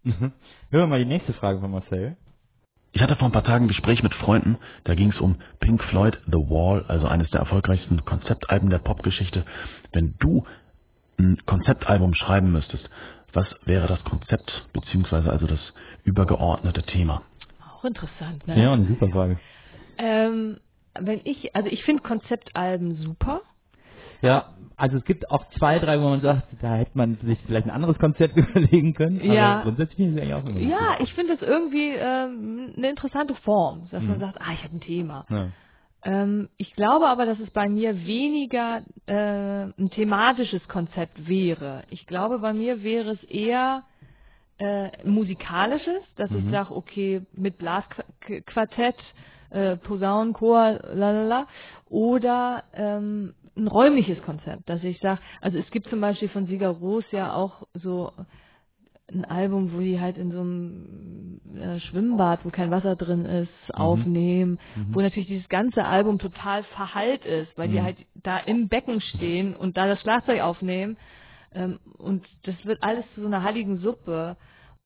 Hören wir mal die nächste Frage von Marcel. Ich hatte vor ein paar Tagen ein Gespräch mit Freunden, da ging es um Pink Floyd The Wall, also eines der erfolgreichsten Konzeptalben der Popgeschichte. Wenn du ein Konzeptalbum schreiben müsstest, was wäre das Konzept, beziehungsweise also das übergeordnete Thema? Auch interessant, Ja, ne? eine super Frage. Also ich finde Konzeptalben super. Ja, also es gibt auch 2, 3, wo man sagt, da hätte man sich vielleicht ein anderes Konzept überlegen können, aber Ja, grundsätzlich finde ich es eigentlich auch irgendwie ja, gut. ich finde es irgendwie eine interessante Form, dass man Mhm. sagt, ich habe ein Thema. Ja. Ich glaube aber, dass es bei mir weniger ein thematisches Konzept wäre. Ich glaube, bei mir wäre es eher musikalisches, dass ich sage, okay, mit Blasquartett, Posaunenchor, lalala, oder ein räumliches Konzept, dass ich sage, also es gibt zum Beispiel von Sigur Rós ja auch so ein Album, wo die halt in so einem Schwimmbad, wo kein Wasser drin ist, aufnehmen, wo natürlich dieses ganze Album total verhallt ist, weil die halt da im Becken stehen und da das Schlagzeug aufnehmen und das wird alles zu so einer heiligen Suppe.